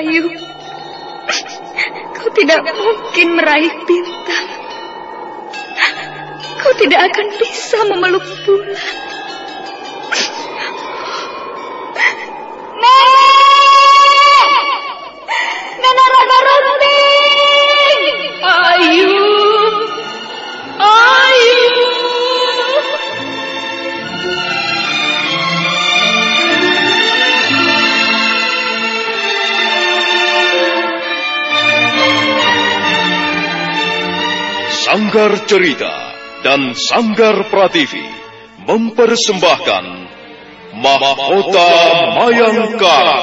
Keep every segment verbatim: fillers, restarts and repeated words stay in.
Ayu. Kau tidak mungkin meraih bintang. Kau tidak akan bisa memeluk bulan. Nenek! Nenek Rana Ranting! Ayu! Ayu! Sanggar Cerita dan Sanggar Prativi mempersembahkan Mahkota Mayangkara.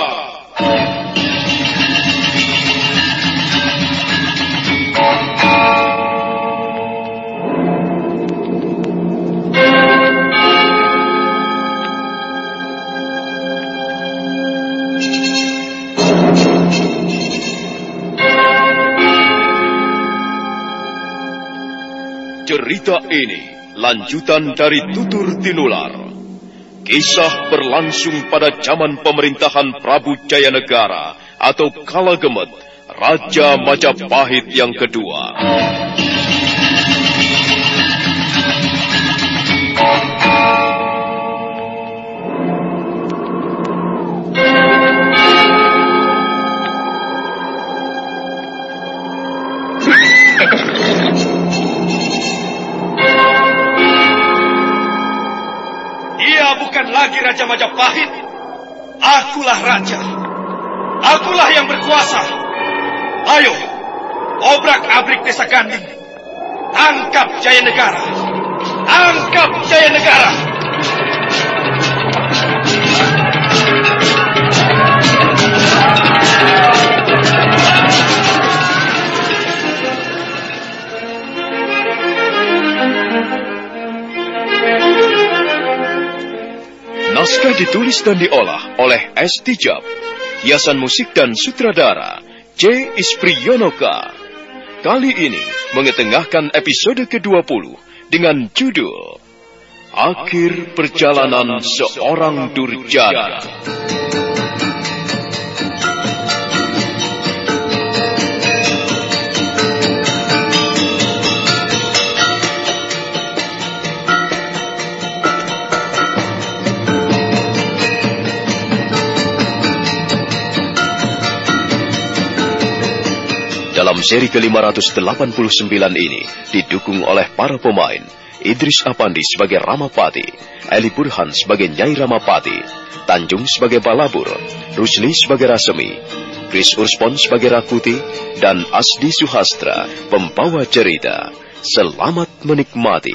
Cerita ini lanjutan dari Tutur Tinular. Kisah berlangsung pada zaman pemerintahan Prabu Jayanegara atau Kalagemet, Raja Majapahit yang kedua. Bukan lagi Raja Majapahit. Akulah raja. Akulah yang berkuasa. Ayo, obrak-abrik desa Ganding. Tangkap Jayanegara. Tangkap Jayanegara. Naskah ditulis dan diolah oleh S. Tijab. Hiasan musik dan sutradara C. Ispriyonoka. Kali ini mengetengahkan episode kedua puluh dengan judul Akhir Perjalanan Seorang Durjana. Dalam seri ke lima ratus delapan puluh sembilan ini didukung oleh para pemain Idris Apandi sebagai Ramapati, Eli Burhan sebagai Nyai Ramapati, Tanjung sebagai Balabur, Rusli sebagai Rasemi, Chris Urspon sebagai Rakuti, dan Asdi Suhastra pembawa cerita. Selamat menikmati.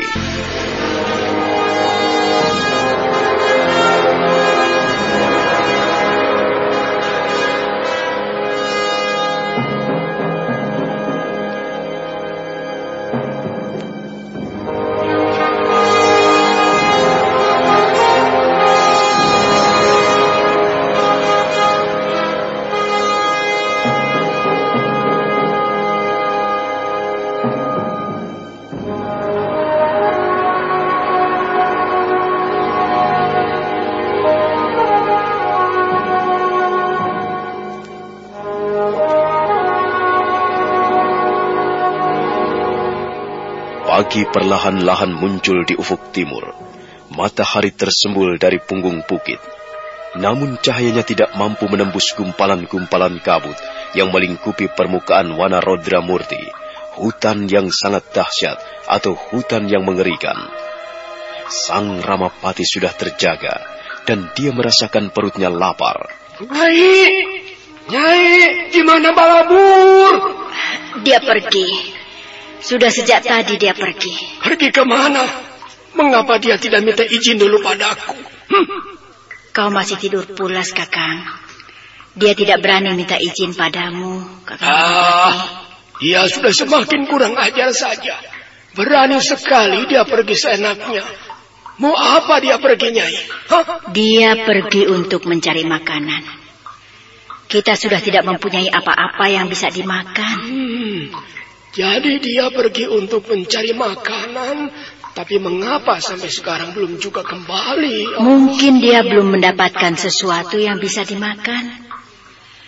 Pagi perlahan-lahan muncul di ufuk timur. Matahari tersembul dari punggung bukit. Namun cahayanya tidak mampu menembus gumpalan-gumpalan kabut yang melingkupi permukaan Wanarodra Murti, hutan yang sangat dahsyat atau hutan yang mengerikan. Sang Ramapati sudah terjaga dan dia merasakan perutnya lapar. Nyai, Nyai, di mana Balabur? Dia pergi. Sudah sejak tadi dia pergi. Pergi kemana? Mengapa dia tidak minta izin dulu padaku? Hm. Kau masih tidur pulas, Kakang. Dia tidak berani minta izin padamu, Kakang. Ah, dia sudah semakin kurang ajar saja. Berani sekali dia pergi seenaknya. Mau apa dia pergi, Nyai? Hah? Dia pergi untuk mencari makanan. Kita sudah tidak mempunyai apa-apa yang bisa dimakan. Hmm. Jadi dia pergi untuk mencari makanan, tapi mengapa sampai sekarang belum juga kembali? Mungkin dia belum mendapatkan sesuatu yang bisa dimakan.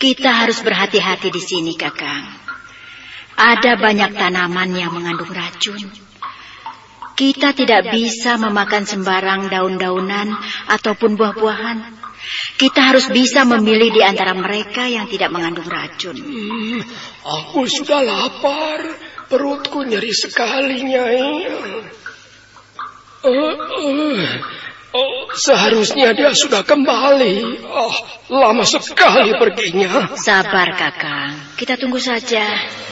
Kita harus berhati-hati di sini, Kakang. Ada banyak tanaman yang mengandung racun. Kita tidak bisa memakan sembarang daun-daunan ataupun buah-buahan. Kita harus bisa memilih di antara mereka yang tidak mengandung racun. Hmm, aku sudah lapar. Perutku nyeri sekali, Nyai. Uh, uh, oh, seharusnya dia sudah kembali. Oh, lama sekali perginya. Sabar, Kakang. Kita tunggu saja.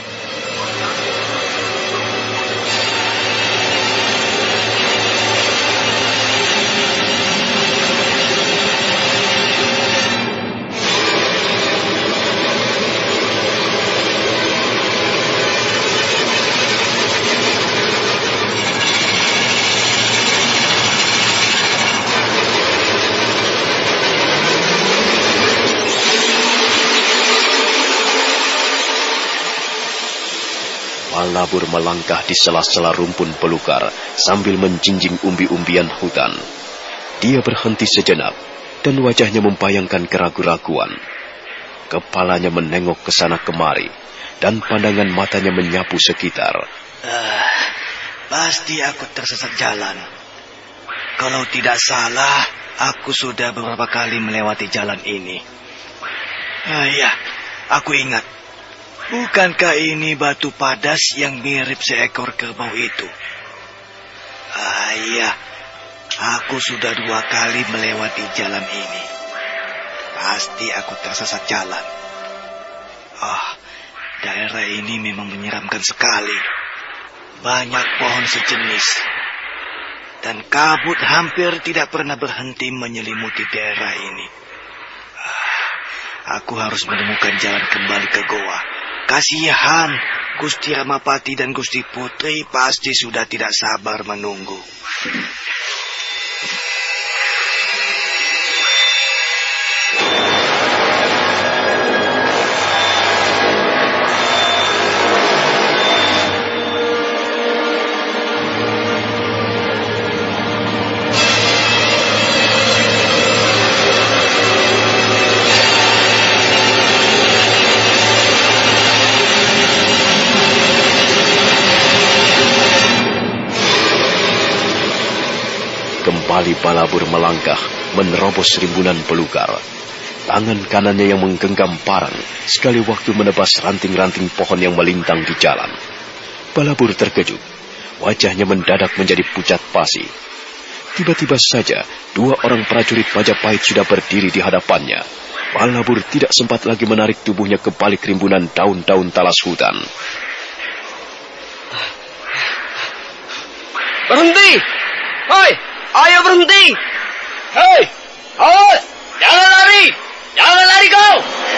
Balabur melangkah di sela-sela rumpun belukar sambil menjinjing umbi-umbian hutan. Dia berhenti sejenak dan wajahnya membayangkan keraguan-raguan. Kepalanya menengok ke sana kemari dan pandangan matanya menyapu sekitar. Uh, pasti aku tersesat jalan. Kalau tidak salah, aku sudah beberapa kali melewati jalan ini. Ah, ya, aku ingat. Bukankah ini batu padas yang mirip seekor kerbau itu? Ah, iya. Aku sudah dua kali melewati jalan ini. Pasti aku tersesat jalan. Ah, daerah ini memang menyeramkan sekali. Banyak pohon sejenis. Dan kabut hampir tidak pernah berhenti menyelimuti daerah ini. Ah, aku harus menemukan jalan kembali ke goa. Kasihan, Gusti Ramapati dan Gusti Putri pasti sudah tidak sabar menunggu. Kembali Balabur melangkah, menerobos rimbunan belukar. Tangan kanannya yang menggenggam parang, sekali waktu menebas ranting-ranting pohon yang melintang di jalan. Balabur terkejut, wajahnya mendadak menjadi pucat pasi. Tiba-tiba saja, dua orang prajurit Majapahit sudah berdiri di hadapannya. Balabur tidak sempat lagi menarik tubuhnya ke balik rimbunan daun-daun talas hutan. Berhenti! Hoi! Ayo berhenti! Hei! Awas! Jangan lari! Jangan lari kau!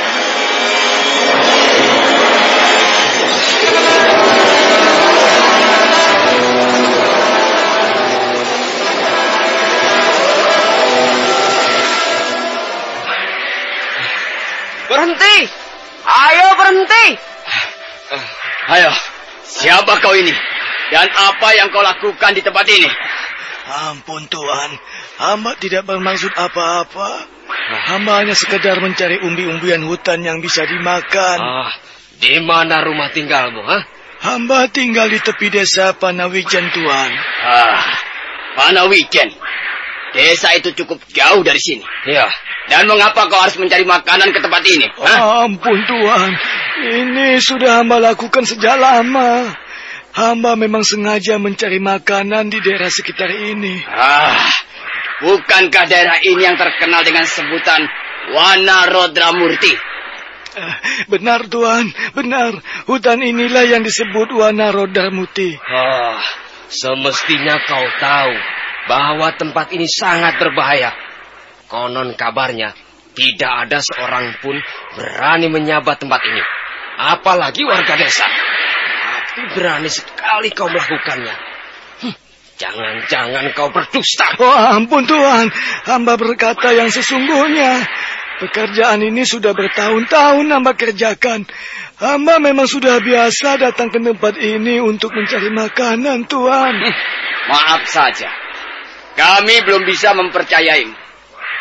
Berhenti! Ayo berhenti! Ayo, siapa kau ini? Dan apa yang kau lakukan di tempat ini? Ampun Tuan, hamba tidak bermaksud apa-apa. Hamba hanya sekedar mencari umbi-umbian hutan yang bisa dimakan. Ah, di mana rumah tinggalmu, ha? Hamba tinggal di tepi desa Panawijen, Tuan. Ah, Panawijen. Desa itu cukup jauh dari sini. Ya. Dan mengapa kau harus mencari makanan ke tempat ini? Ha? Ampun Tuan, ini sudah hamba lakukan sejak lama. Hamba memang sengaja mencari makanan di daerah sekitar ini. Ah, bukankah daerah ini yang terkenal dengan sebutan Wanarodramurti? Uh, benar Tuan, benar. Hutan inilah yang disebut Wanarodramurti. Ah, semestinya kau tahu bahwa tempat ini sangat berbahaya. Konon kabarnya tidak ada seorang pun berani menyabat tempat ini, apalagi warga desa. Berani sekali kau melakukannya. Hm, jangan-jangan kau berdusta. Oh ampun Tuhan, hamba berkata yang sesungguhnya. Pekerjaan ini sudah bertahun-tahun hamba kerjakan. Hamba memang sudah biasa datang ke tempat ini untuk mencari makanan, Tuhan. Hm, maaf saja, kami belum bisa mempercayaimu.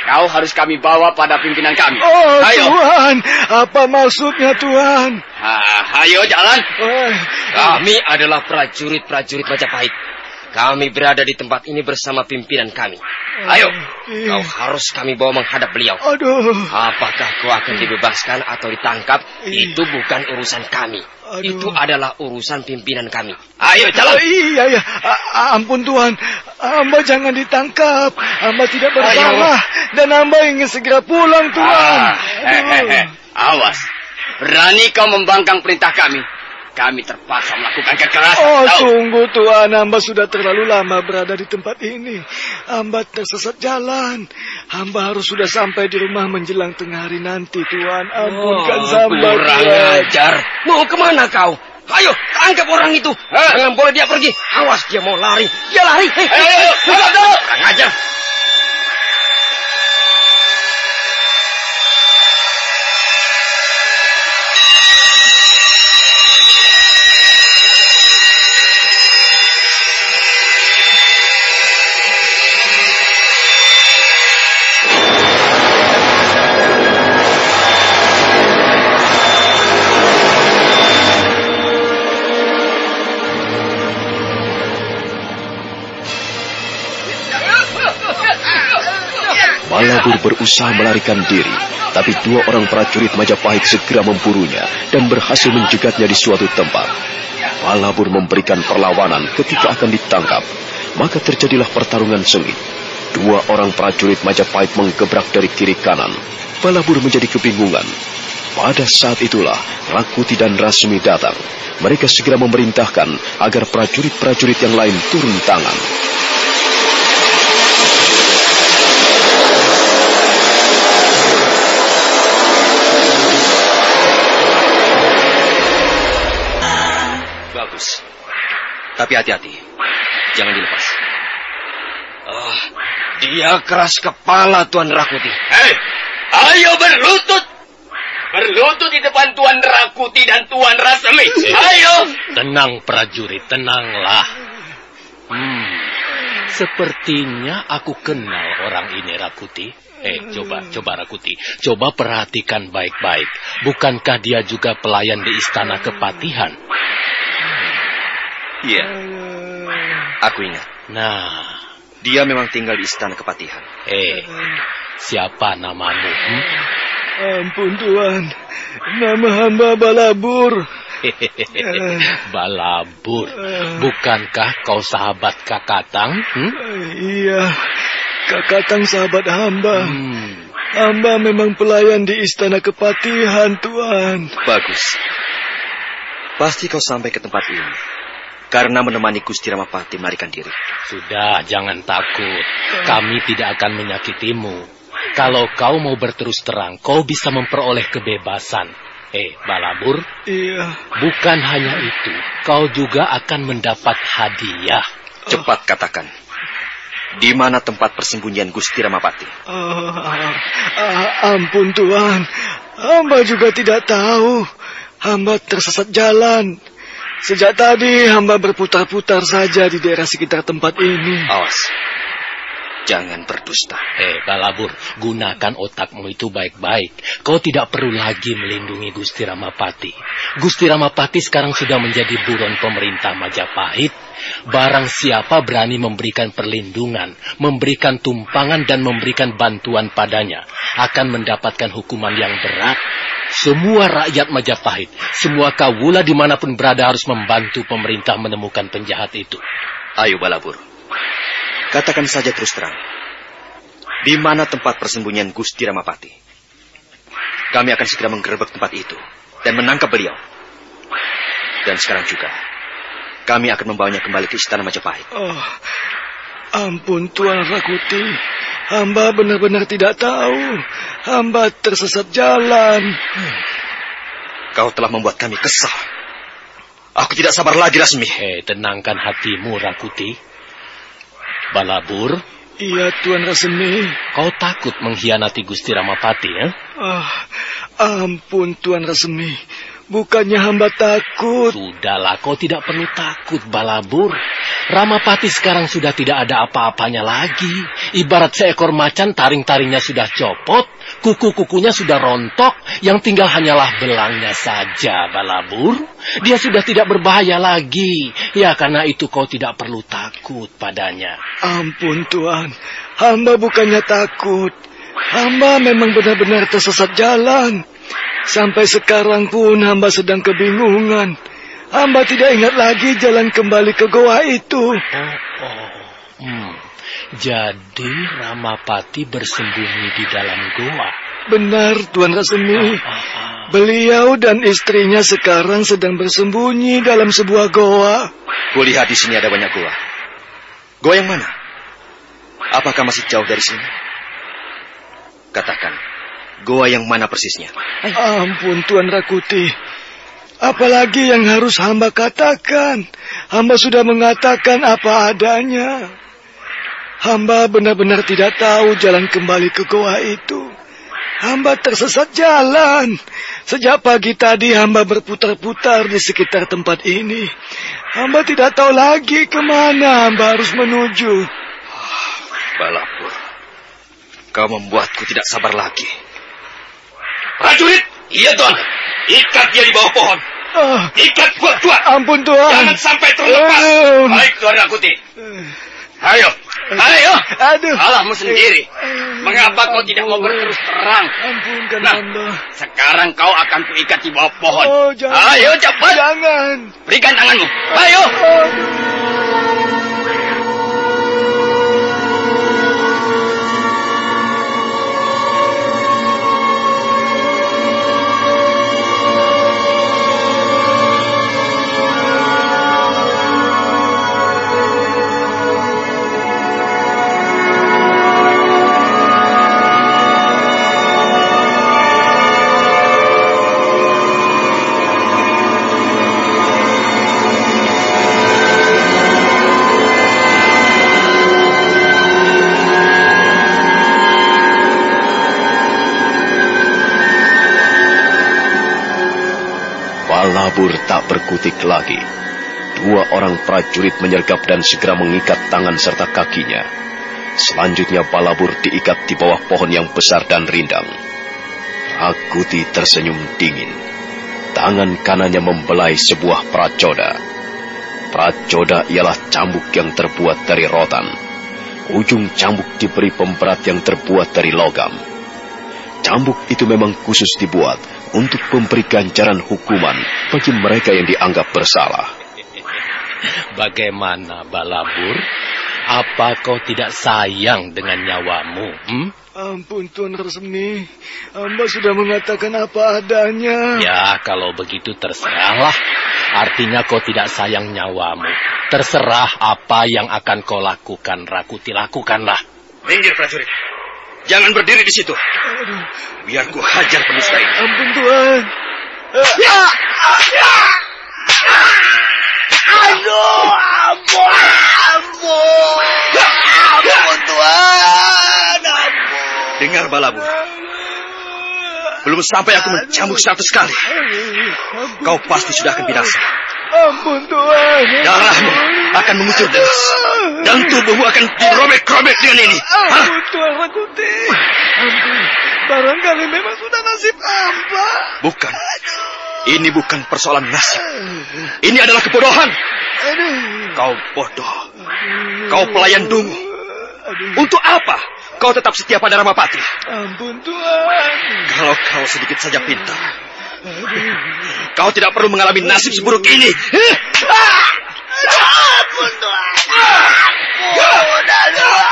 Kau harus kami bawa pada pimpinan kami. Oh, ayo. Tuan, apa maksudnya, Tuan? Ah, ayo jalan. Oh. Kami adalah prajurit-prajurit Majapahit. Kami berada di tempat ini bersama pimpinan kami. Ayo, kau harus kami bawa menghadap beliau. Aduh. Apakah kau akan dibebaskan atau ditangkap? Itu bukan urusan kami. Aduh. Itu adalah urusan pimpinan kami. Ayo, jalan. Iya, iya. A ampun, Tuan. Hamba jangan ditangkap. Hamba tidak bersalah. Dan hamba ingin segera pulang, Tuan. Ah, hehehe. Awas. Berani kau membangkang perintah kami. Kami terpaksa melakukan kekerasan. Oh, tahu? sungguh, Tuan. Hamba sudah terlalu lama berada di tempat ini. Hamba tersesat jalan. Hamba harus sudah sampai di rumah menjelang tengah hari nanti, Tuan. Ampunkan Oh, hamba, kurang Tuan. ajar. Mau kemana kau? Ayo, tangkap orang itu. Jangan boleh dia pergi. Awas, dia mau lari. Dia lari. Hei, Ayo, ayo, ayo, ayo. kurang ajar. Balabur berusaha melarikan diri, tapi dua orang prajurit Majapahit segera memburunya dan berhasil menjegatnya di suatu tempat. Balabur memberikan perlawanan ketika akan ditangkap, maka terjadilah pertarungan sengit. Dua orang prajurit Majapahit menggebrak dari kiri kanan. Balabur menjadi kebingungan. Pada saat itulah Rakuti dan Rasmi datang. Mereka segera memerintahkan agar prajurit-prajurit yang lain turun tangan. Tapi hati-hati, jangan dilepas. Oh, dia keras kepala, Tuan Rakuti. Hei, ayo berlutut. Berlutut di depan Tuan Rakuti dan Tuan Rasmi. Ayo. Tenang, prajurit, tenanglah. Hmm, sepertinya aku kenal orang ini, Rakuti. Eh, coba, coba Rakuti. Coba perhatikan baik-baik. Bukankah dia juga pelayan di Istana Kepatihan? Iya, aku ingat. Nah, dia memang tinggal di Istana Kepatihan. Eh, siapa namamu? Hmm? Ampun, Tuan. Nama hamba Balabur. Balabur. Bukankah kau sahabat Kakatang? Hmm? Iya, Kakatang sahabat hamba. Hmm. Hamba memang pelayan di Istana Kepatihan, Tuan. Bagus. Pasti kau sampai ke tempat ini karena menemani Gusti Ramapati melarikan diri. Sudah, jangan takut. Kami tidak akan menyakitimu. Kalau kau mau berterus terang, kau bisa memperoleh kebebasan. Eh, Balabur. Iya. Bukan hanya itu, kau juga akan mendapat hadiah. Cepat katakan. Di mana tempat persembunyian Gusti Ramapati? Oh, ah, ah, ampun, Tuan. Hamba juga tidak tahu. Hamba tersesat jalan. Sejak tadi hamba berputar-putar saja di daerah sekitar tempat ini. Awas. Jangan berdusta. Eh, Balabur, gunakan otakmu itu baik-baik. Kau tidak perlu lagi melindungi Gusti Ramapati. Gusti Ramapati sekarang sudah menjadi buron pemerintah Majapahit. Barang siapa berani memberikan perlindungan, memberikan tumpangan dan memberikan bantuan padanya, akan mendapatkan hukuman yang berat. Semua rakyat Majapahit, semua kawula dimanapun berada harus membantu pemerintah menemukan penjahat itu. Ayo, Balabur. Katakan saja terus terang. Di mana tempat persembunyian Gusti Ramapati? Kami akan segera menggerebek tempat itu dan menangkap beliau. Dan sekarang juga, kami akan membawanya kembali ke Istana Majapahit. Oh, ampun, Tuan Rakuti. Hamba benar-benar tidak tahu. Hamba tersesat jalan. Hmm. Kau telah membuat kami kesal. Aku tidak sabar lagi, Rasmi. Eh, tenangkan hatimu, Rakuti. Balabur. Iya, Tuan Rasmi. Kau takut mengkhianati Gusti Ramapati, ya? Ah, ampun, Tuan Rasmi. Bukannya hamba takut. Sudahlah, kau tidak perlu takut, Balabur. Ramapati sekarang sudah tidak ada apa-apanya lagi. Ibarat seekor macan, taring-taringnya sudah copot, kuku-kukunya sudah rontok, yang tinggal hanyalah belangnya saja, Balabur. Dia sudah tidak berbahaya lagi. Ya, karena itu kau tidak perlu takut padanya. Ampun Tuan, hamba bukannya takut. Hamba memang benar-benar tersesat jalan. Sampai sekarang pun hamba sedang kebingungan. Hamba tidak ingat lagi jalan kembali ke goa itu. Oh, oh. Hmm. Jadi Ramapati bersembunyi di dalam goa. Benar, Tuan Rasemi. Oh, oh, oh. Beliau dan istrinya sekarang sedang bersembunyi dalam sebuah goa. Kulihat di sini ada banyak goa. Goa yang mana? Apakah masih jauh dari sini? Katakan, goa yang mana persisnya? Ay. Ampun Tuan Rakuti. Apalagi yang harus hamba katakan? Hamba sudah mengatakan apa adanya. Hamba benar-benar tidak tahu jalan kembali ke goa itu. Hamba tersesat jalan. Sejak pagi tadi hamba berputar-putar di sekitar tempat ini. Hamba tidak tahu lagi kemana hamba harus menuju. Balapur, kau membuatku tidak sabar lagi. Prajurit, iya Tuan. Ikat dia di bawah pohon. Oh, Ikat kuat-kuat. ampun Tuan. Jangan sampai terlepas. Uh, Baik Tuan Rakuti. Ayo, ayo. Aduh. Salahmu sendiri. Mengapa kau tidak mau berterus terang? Ampunkan Nah, hamba. sekarang kau akan kuikat di bawah pohon. Oh, jangan. Ayo cepat. Jangan. Berikan tanganmu. Ayo. Oh. Balabur tak berkutik lagi. Dua orang prajurit menyergap dan segera mengikat tangan serta kakinya. Selanjutnya Balabur diikat di bawah pohon yang besar dan rindang. Rakuti tersenyum dingin. Tangan kanannya membelai sebuah pracoda. Pracoda ialah cambuk yang terbuat dari rotan. Ujung cambuk diberi pemberat yang terbuat dari logam. Cambuk itu memang khusus dibuat untuk memberi ganjaran hukuman bagi mereka yang dianggap bersalah. Bagaimana, Balabur? Apa kau tidak sayang dengan nyawamu? Hmm? Ampun Tuan Rasemi, hamba sudah mengatakan apa adanya. Ya, kalau begitu terserahlah. Artinya kau tidak sayang nyawamu. Terserah apa yang akan kau lakukan, Rakuti, lakukanlah. Minggir prajurit. Jangan berdiri di situ. Biar ku hajar penista ini. Ampun Tuan. Aduh, ampun, ampun. Ampun Tuan, ampun. Dengar Balabur. Belum sampai aku mencambuk seratus kali. Kau pasti sudah akan binasa. Ampun Tuan. Darahmu akan mengucur deras. Dan tubuhmu akan dirobek-robek dengan ini. Hah? Ampun Tuan Rakuti. Ampun. Barangkali memang sudah nasib hamba. Bukan. Ini bukan persoalan nasib. Ini adalah kebodohan. Kau bodoh. Kau pelayan dungu. Untuk apa kau tetap setia pada Ramapati? Ampun Tuan. Kalau kau sedikit saja pintar, kau tidak perlu mengalami nasib seburuk ini. Ampun Tuan. Ampun, aduh.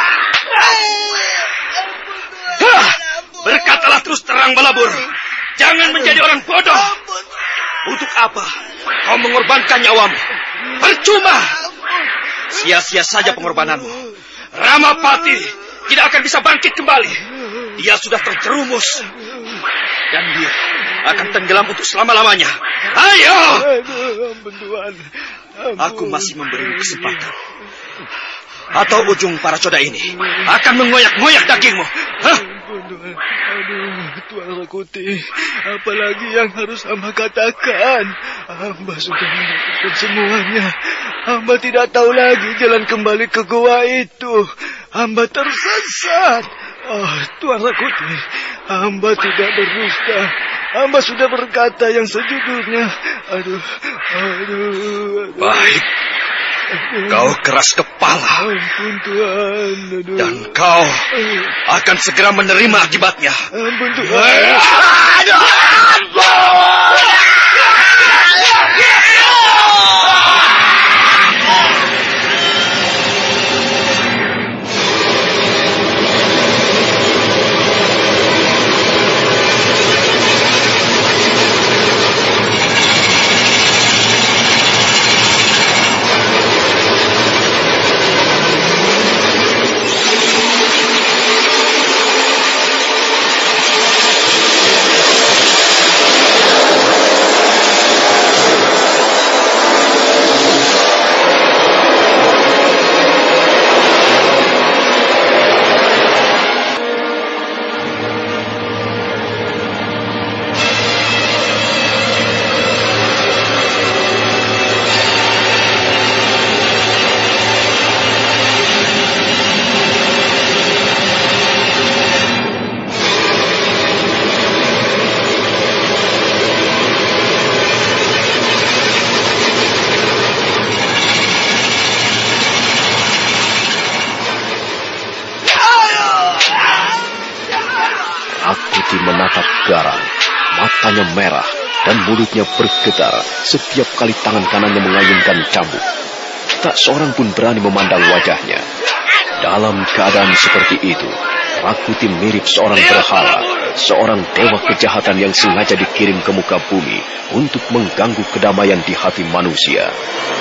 Hah, berkatalah terus terang Balabur. Jangan menjadi orang bodoh. Untuk apa kau mengorbankan nyawamu? Percuma. Sia-sia saja pengorbananmu. Ramapati tidak akan bisa bangkit kembali. Dia sudah terjerumus. Dan dia akan tenggelam untuk selama-lamanya. Ayo. Ampun Tuan. Aku masih memberimu kesempatan. Atau ujung para coda ini akan mengoyak-ngoyak dagingmu. Hah? Ampun Tuhan. Aduh, Tuan Rakuti. Apalagi yang harus hamba katakan? Hamba sudah melakukan semuanya. Hamba tidak tahu lagi jalan kembali ke gua itu. Hamba tersesat. Oh, Tuan Rakuti, hamba tidak berdusta. Hamba sudah berkata yang sejujurnya. Aduh, aduh, aduh. Baik. Kau keras kepala. Ampun Tuhan. Aduh. Dan kau akan segera menerima akibatnya. Ampun Tuhan. Aduh, ampun. Menatap Garang, matanya merah dan mulutnya bergetar setiap kali tangan kanannya mengayunkan cambuk. Tak seorang pun berani memandang wajahnya. Dalam keadaan seperti itu, Rakuti mirip seorang berhala, seorang dewa kejahatan yang sengaja dikirim ke muka bumi untuk mengganggu kedamaian di hati manusia.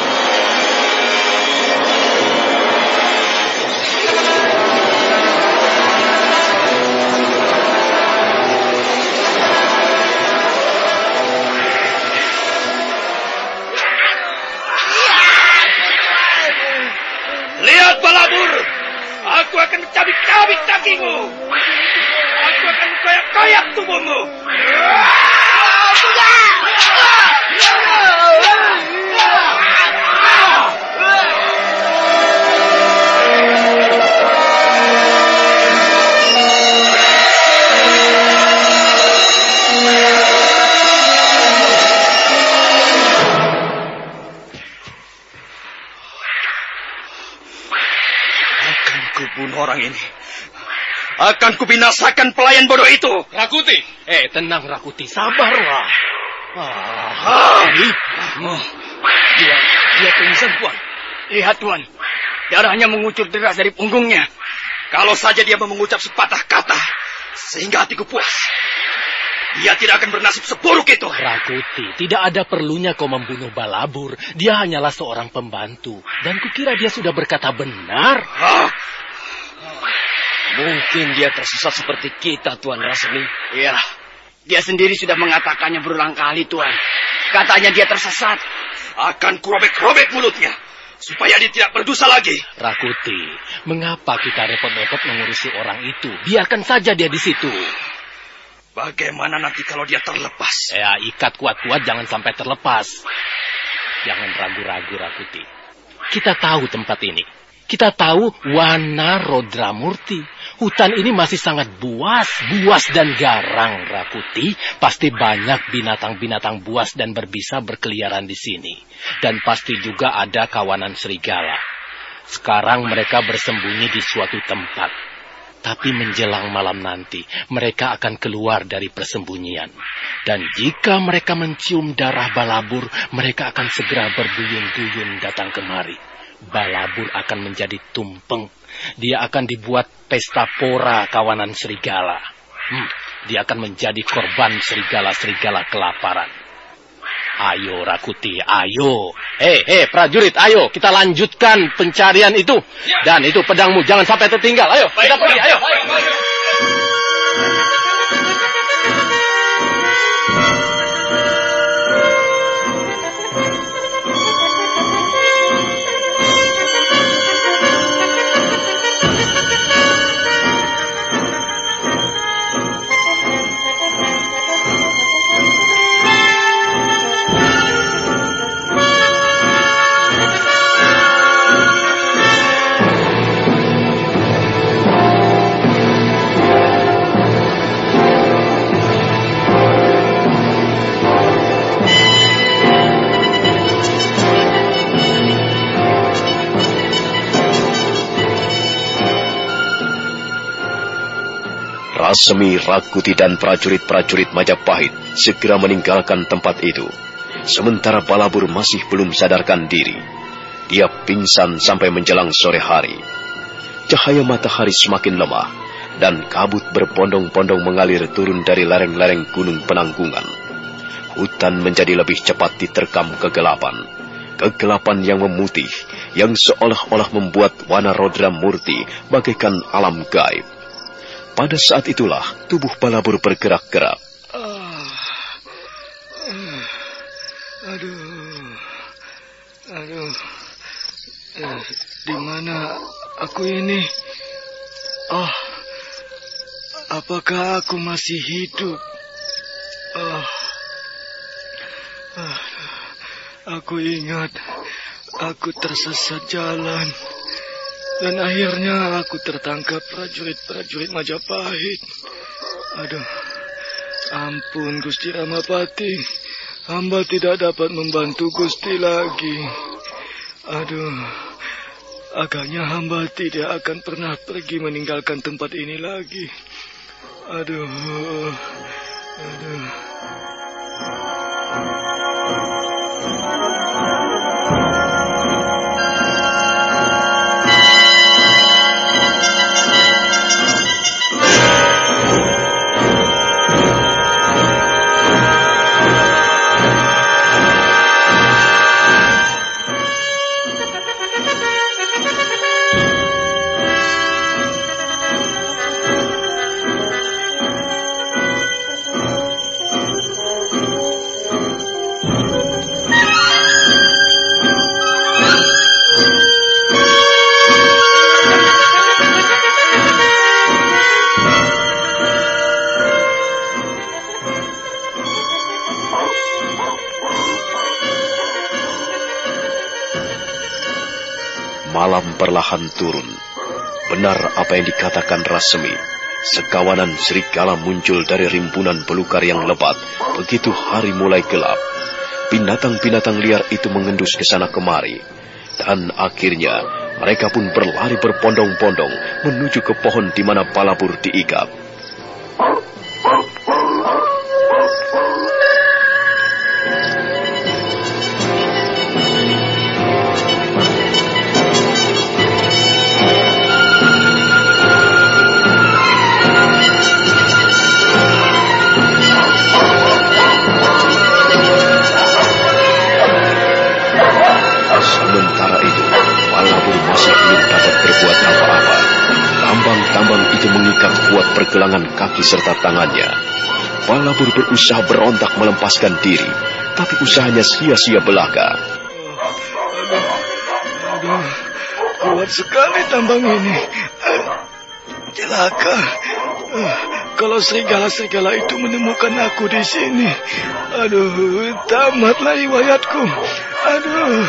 Aku akan mencabik-cabik kakimu. Aku akan koyak-koyak tubuhmu. Bunuh orang ini. Akan kubinasakan pelayan bodoh itu. Rakuti. Eh, tenang Rakuti. Sabarlah. Ah. Oh. Dia, dia pingsan, Tuan. Lihat, Tuan. Darahnya mengucur deras dari punggungnya. Kalau saja dia mengucap sepatah kata, sehingga hatiku puas, dia tidak akan bernasib seburuk itu. Rakuti, tidak ada perlunya kau membunuh Balabur. Dia hanyalah seorang pembantu. Dan kukira dia sudah berkata benar. Ah. Mungkin dia tersesat seperti kita, Tuan Rasmi. Iya, dia sendiri sudah mengatakannya berulang kali, Tuan. Katanya dia tersesat. Akan kurobek-robek mulutnya, supaya dia tidak berdosa lagi. Rakuti, mengapa kita repot-repot mengurusi orang itu? Biarkan saja dia di situ. Bagaimana nanti kalau dia terlepas? Ya, ikat kuat-kuat, jangan sampai terlepas. Jangan ragu-ragu, Rakuti. Kita tahu tempat ini. Kita tahu Wana Rodramurti. Hutan ini masih sangat buas, buas dan garang, Rakuti. Pasti banyak binatang-binatang buas dan berbisa berkeliaran di sini. Dan pasti juga ada kawanan serigala. Sekarang mereka bersembunyi di suatu tempat. Tapi menjelang malam nanti, mereka akan keluar dari persembunyian. Dan jika mereka mencium darah Balabur, mereka akan segera berduyun-duyun datang kemari. Balabur akan menjadi tumpeng. Dia akan dibuat pesta pora kawanan serigala. Hmm, dia akan menjadi korban serigala-serigala kelaparan. Ayo Rakuti, ayo. Hei, hei prajurit, ayo kita lanjutkan pencarian itu. Dan itu pedangmu, jangan sampai tertinggal. Ayo, kita pergi, ayo. Rasemi, Rakuti, dan prajurit-prajurit Majapahit segera meninggalkan tempat itu. Sementara Balabur masih belum sadarkan diri. Dia pingsan sampai menjelang sore hari. Cahaya matahari semakin lemah, dan kabut berbondong-bondong mengalir turun dari lereng-lereng gunung penanggungan. Hutan menjadi lebih cepat diterkam kegelapan. Kegelapan yang memutih, yang seolah-olah membuat Wanarodra Murti bagaikan alam gaib. Pada saat itulah tubuh Balabur bergerak-gerak. Ah, uh, aduh, aduh, eh, di mana aku ini? Oh, apakah aku masih hidup? Oh, ah, aku ingat aku tersesat jalan. Dan akhirnya aku tertangkap prajurit-prajurit Majapahit. Aduh, ampun Gusti Ramapati. Hamba tidak dapat membantu Gusti lagi. Aduh, agaknya hamba tidak akan pernah pergi meninggalkan tempat ini lagi. Aduh, aduh. Malam perlahan turun. Benar apa yang dikatakan Rasemi. Sekawanan serigala muncul dari rimbunan belukar yang lebat. Begitu hari mulai gelap, binatang-binatang liar itu mengendus ke sana kemari. Dan akhirnya mereka pun berlari berbondong-bondong menuju ke pohon di mana Balabur diikat. Sementara itu, Balabur masih belum dapat berbuat apa-apa. Tambang-tambang itu mengikat kuat pergelangan kaki serta tangannya. Balabur berusaha berontak melepaskan diri, tapi usahanya sia-sia belaka. Aduh, aduh, kuat sekali tambang ini. Celaka. Uh, kalau serigala-serigala itu menemukan aku di sini, aduh, tamatlah riwayatku. Aduh.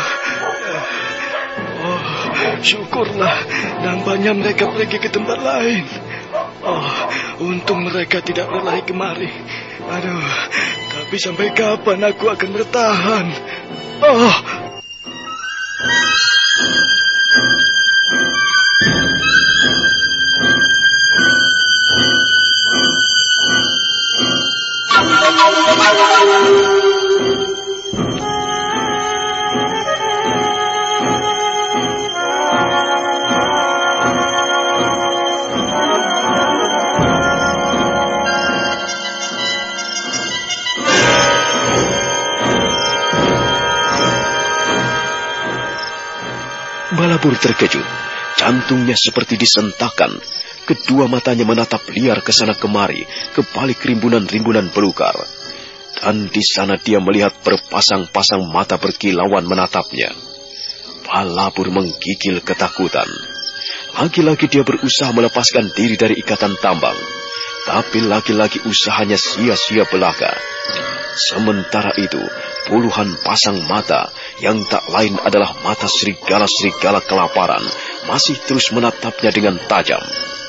Oh, syukurlah nampaknya mereka pergi ke tempat lain. Oh, untung mereka tidak berlari kemari. Aduh, tapi sampai kapan aku akan bertahan? Oh. Balabur terkejut, jantungnya seperti disentakkan. Kedua matanya menatap liar ke sana kemari, ke balik rimbunan-rimbunan belukar. Dan di sana dia melihat berpasang-pasang mata berkilauan menatapnya. Balabur menggigil ketakutan. Lagi-lagi dia berusaha melepaskan diri dari ikatan tambang, tapi lagi-lagi usahanya sia-sia belaka. Sementara itu, puluhan pasang mata yang tak lain adalah mata serigala-serigala kelaparan masih terus menatapnya dengan tajam.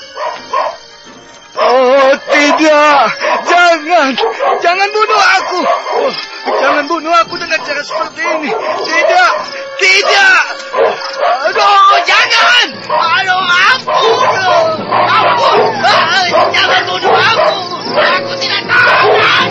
Oh tidak, jangan, jangan bunuh aku. Oh, jangan bunuh aku dengan cara seperti ini. Tidak, tidak. Aduh, jangan. Aduh, ampun, ampun. Jangan bunuh aku. Aku tidak tahu.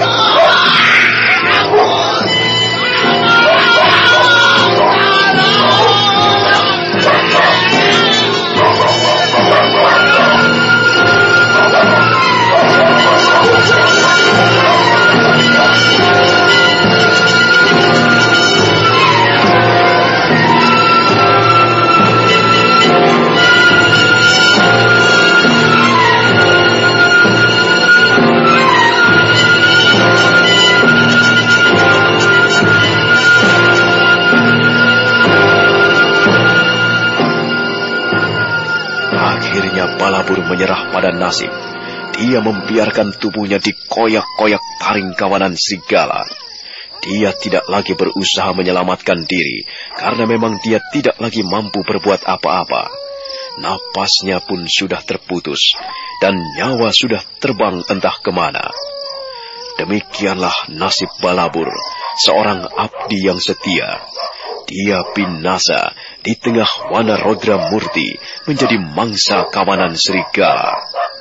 Balabur menyerah pada nasib. Dia membiarkan tubuhnya dikoyak-koyak taring kawanan serigala. Dia tidak lagi berusaha menyelamatkan diri, karena memang dia tidak lagi mampu berbuat apa-apa. Napasnya pun sudah terputus, dan nyawa sudah terbang entah kemana. Demikianlah nasib Balabur, seorang abdi yang setia. Dia binasa di tengah Wanarodra Murti menjadi mangsa kawanan serigala.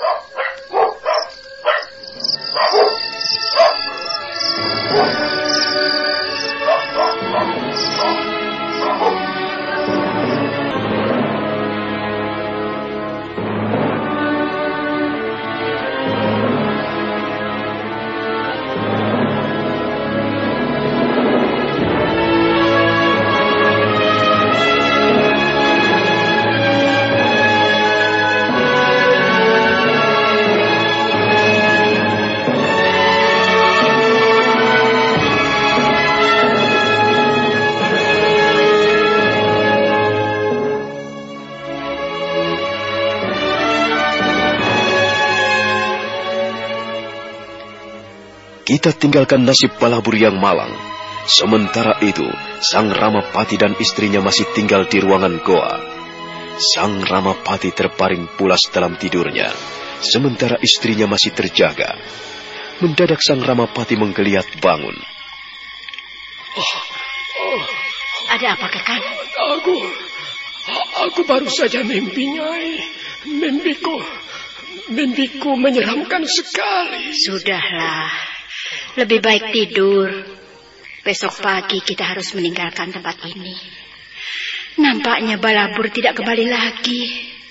Kita tinggalkan nasib Balabur yang malang. Sementara itu, Sang Ramapati dan istrinya masih tinggal di ruangan goa. Sang Ramapati terbaring pulas dalam tidurnya, sementara istrinya masih terjaga. Mendadak Sang Ramapati menggeliat bangun. Oh, oh. Ada apa, Kakang? Aku, aku baru saja mimpi, Nyai. Mimpiku, mimpiku menyeramkan sekali. Sudahlah. Lebih baik tidur. Besok pagi kita harus meninggalkan tempat ini. Nampaknya Balabur tidak kembali lagi.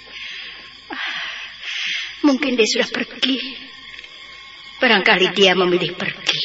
Mungkin dia sudah pergi. Barangkali dia memilih pergi.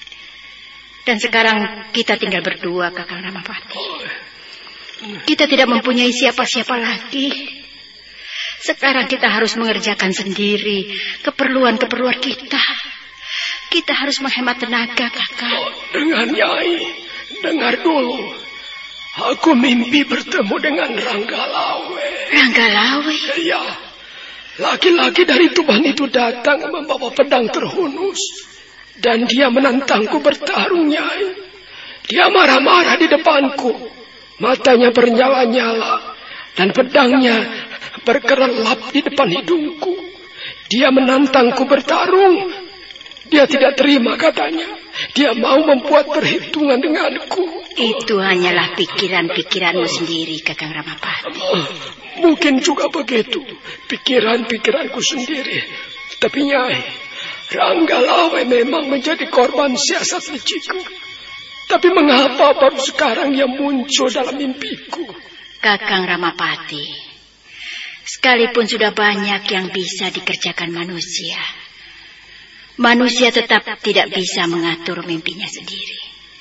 Dan sekarang kita tinggal berdua, Kakang Ramapati. Kita tidak mempunyai siapa-siapa lagi. Sekarang kita harus mengerjakan sendiri keperluan-keperluan kita. Kita harus menghemat tenaga, Kakak. Oh, dengar, Nyai. Dengar dulu. Aku mimpi bertemu dengan Ranggalawe. Ranggalawe? Iya. Laki-laki dari Tuban itu datang membawa pedang terhunus. Dan dia menantangku bertarung, Nyai. Dia marah-marah di depanku. Matanya bernyala-nyala. Dan pedangnya berkerelap di depan hidungku. Dia menantangku bertarung. Dia tidak terima katanya. Dia mau membuat perhitungan denganku. Itu hanyalah pikiran-pikiranmu sendiri, Kakang Ramapati. Uh, mungkin juga begitu. Pikiran-pikiranku sendiri. Tapi Nyai, Ranggalawe memang menjadi korban siasat licikku. Tapi mengapa baru sekarang ia muncul dalam mimpiku? Kakang Ramapati, sekalipun sudah banyak yang bisa dikerjakan manusia, manusia tetap tidak bisa mengatur mimpinya sendiri.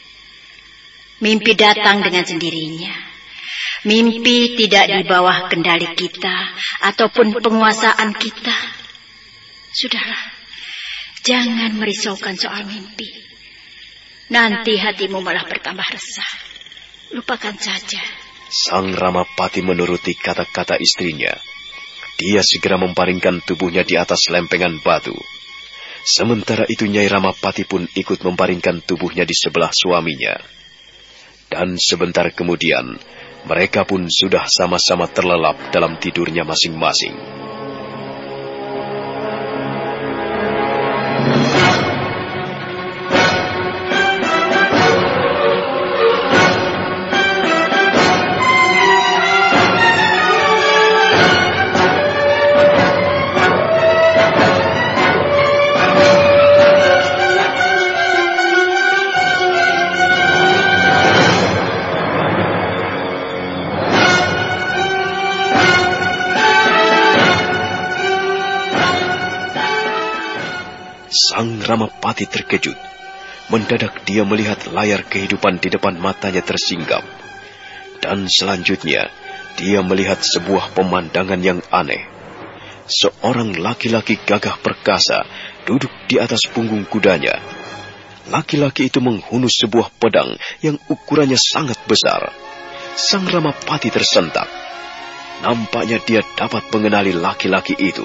Mimpi datang dengan sendirinya. Mimpi tidak di bawah kendali kita ataupun penguasaan kita. Sudahlah, jangan merisaukan soal mimpi. Nanti hatimu malah bertambah resah. Lupakan saja. Sang Ramapati menuruti kata-kata istrinya. Dia segera membaringkan tubuhnya di atas lempengan batu. Sementara itu Nyai Ramapati pun ikut membaringkan tubuhnya di sebelah suaminya. Dan sebentar kemudian, mereka pun sudah sama-sama terlelap dalam tidurnya masing-masing. Sang Ramapati terkejut. Mendadak dia melihat layar kehidupan di depan matanya tersinggap. Dan selanjutnya, dia melihat sebuah pemandangan yang aneh. Seorang laki-laki gagah perkasa duduk di atas punggung kudanya. Laki-laki itu menghunus sebuah pedang yang ukurannya sangat besar. Sang Ramapati tersentak. Nampaknya dia dapat mengenali laki-laki itu.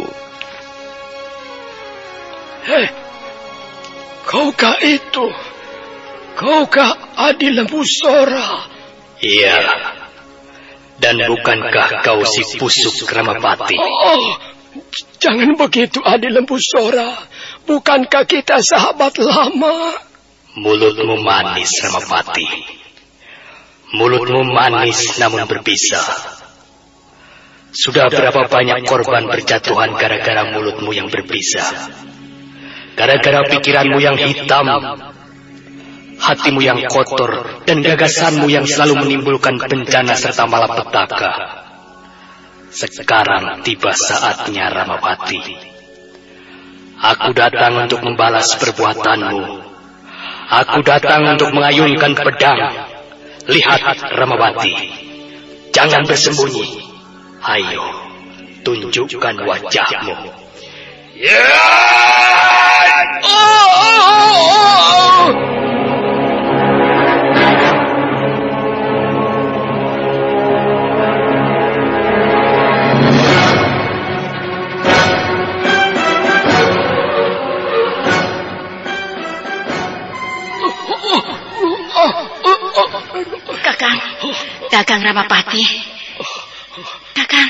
Hei, kaukah itu? Kaukah Adi Lembusora? Iya. Dan bukankah kau si pusuk Ramapati? Oh, jangan begitu Adi Lembusora. Bukankah kita sahabat lama? Mulutmu manis, Ramapati. Mulutmu manis namun berbisa. Sudah berapa banyak korban berjatuhan gara-gara mulutmu yang berbisa. Gara-gara pikiranmu yang hitam, hatimu yang kotor, dan gagasanmu yang selalu menimbulkan bencana serta malapetaka. Sekarang tiba saatnya, Ramapati. Aku datang untuk membalas perbuatanmu. Aku datang untuk mengayunkan pedang. Lihat, Ramapati. Jangan bersembunyi. Ayo, tunjukkan wajahmu. Ya! Oh, oh, oh. Kakang, Kakang Ramapati. Kakang,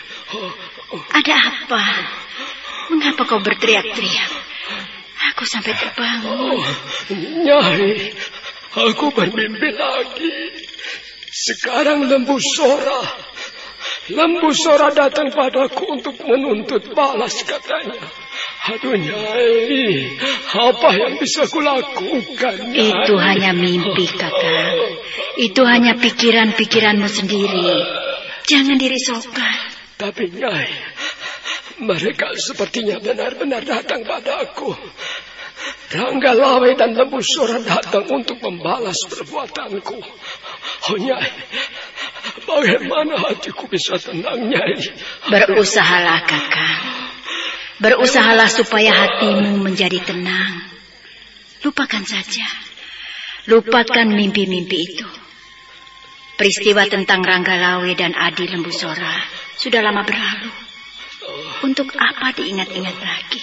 ada apa? Mengapa kau berteriak-teriak? Aku sampai terbangun. Oh, Nyai, aku bermimpi lagi. Sekarang Lembusora. Lembusora datang padaku untuk menuntut balas katanya. Aduh Nyai, apa yang bisa kulakukan? Nyai? Itu hanya mimpi, Kakang. Itu hanya pikiran-pikiranmu sendiri. Jangan dirisaukan. Tapi Nyai, mereka sepertinya benar-benar datang padaku. Rangga Lawe dan Lembusora datang untuk membalas perbuatanku. Oh Nyai, bagaimana hatiku bisa tenang Nyai? Berusahalah Kakang. Berusahalah supaya hatimu menjadi tenang. Lupakan saja. Lupakan mimpi-mimpi itu. Peristiwa tentang Rangga Lawe dan Adi Lembusora sudah lama berlalu. Untuk apa diingat-ingat lagi?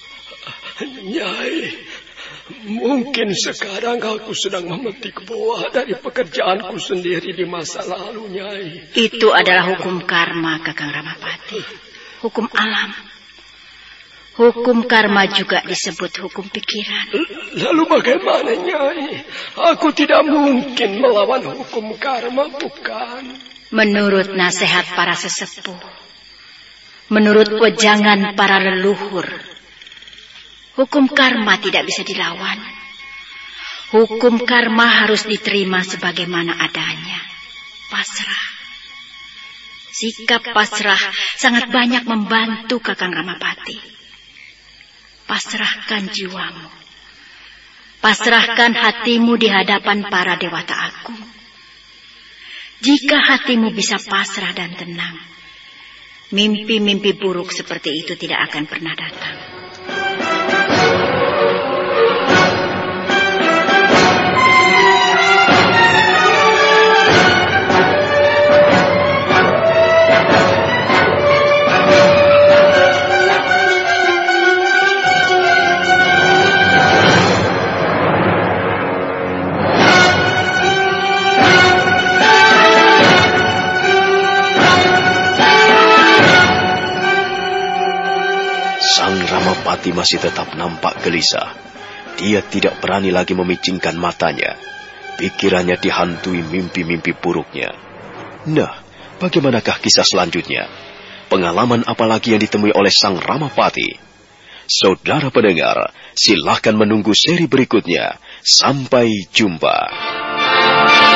Nyai, mungkin sekarang aku sedang memetik buah dari pekerjaanku sendiri di masa lalu, Nyai. Itu adalah hukum karma, Kakang Ramapati. Hukum alam. Hukum karma juga disebut hukum pikiran. Lalu bagaimana, Nyai? Aku tidak mungkin melawan hukum karma, bukan? Menurut nasihat para sesepuh, menurut wejangan para leluhur, hukum karma tidak bisa dilawan. Hukum karma harus diterima sebagaimana adanya. Pasrah. Sikap pasrah sangat banyak membantu Kakang Ramapati. Pasrahkan jiwamu. Pasrahkan hatimu di hadapan para dewata agung. Jika hatimu bisa pasrah dan tenang, mimpi-mimpi buruk seperti itu tidak akan pernah datang. Ramapati masih tetap nampak gelisah. Dia tidak berani lagi memicingkan matanya. Pikirannya dihantui mimpi-mimpi buruknya. Nah, bagaimanakah kisah selanjutnya? Pengalaman apalagi yang ditemui oleh Sang Ramapati? Saudara pendengar, silahkan menunggu seri berikutnya. Sampai jumpa.